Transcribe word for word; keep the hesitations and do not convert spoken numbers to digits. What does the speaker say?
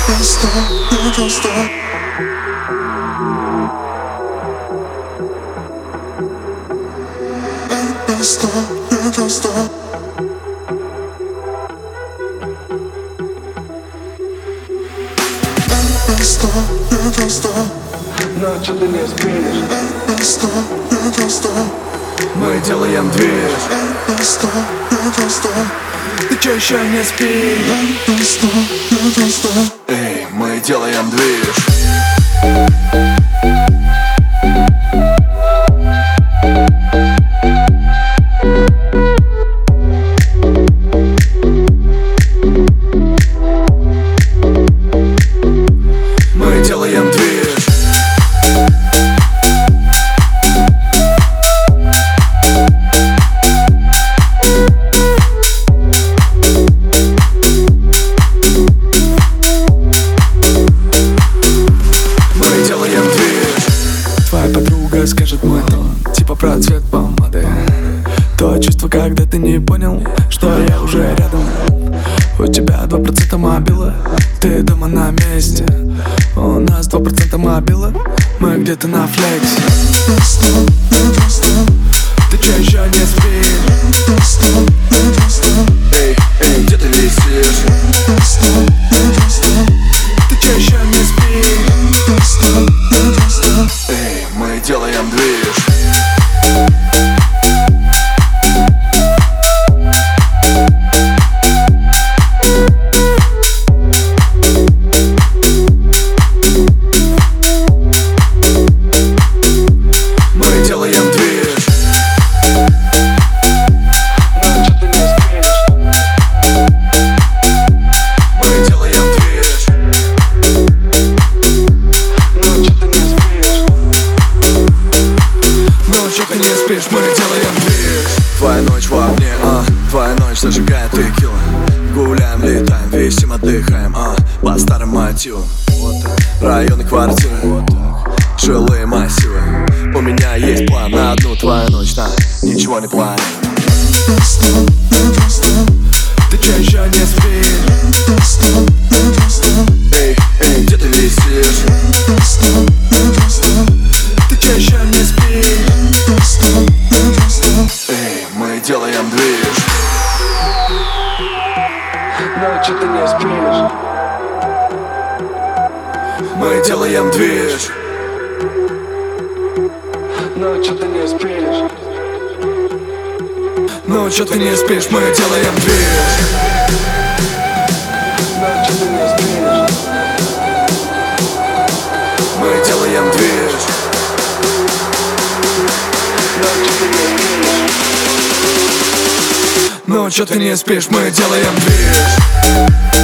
can't stop, I can't stop. I can't stop, I can't stop. I can't stop, I can't stop. Но что ты не спишь? I can't stop, I can't stop. Мы делаем движ. I can't stop, I can't stop. Ты чё еще не спишь? I can't stop, I can't stop. Эй, мы делаем движ. Мы делаем движ. Мы делаем движ. Твоя подруга скажет мой тон, типа про цвет помады. То чувство, когда ты не понял, что я уже рядом. У тебя два процента мобила, ты дома на месте. У нас два процента мобила, мы где-то на флексе. I can't stop, I can't stop. Ты чё еще не спишь? I can't stop, I can't stop. Эй, эй, где ты висишь? I can't stop, I can't stop. Ты чё еще не спишь? I can't stop, I can't stop. Эй, мы делаем движ. Мы делаем движ. Но чё ты не спишь? Мы делаем движ. Но чё ты не спишь? Ну чё ты не спишь, мы делаем движ. Твоя ночь во мне, а, твоя ночь зажигает текила. Гуляем, летаем, висим, отдыхаем, а, по старым мотивам. Районы, квартиры, жилые массивы. У меня есть план на одну твою ночь, на ничего не планирую. I can't stop, I can't stop. Ты чё еще не спишь? I can't stop, I can't stop. Эй, эй, где ты висишь? I can't stop, I can't stop. Ты чё еще не спишь? I can't stop, I can't stop. Эй, мы делаем движ. Но чё ты не спишь? Мы делаем движ. Но чё ты не спишь? Ну чё ты не спишь, мы делаем движ. Но чё ты не спишь? Мы делаем движ. Ну чё ты не спишь, мы делаем движ.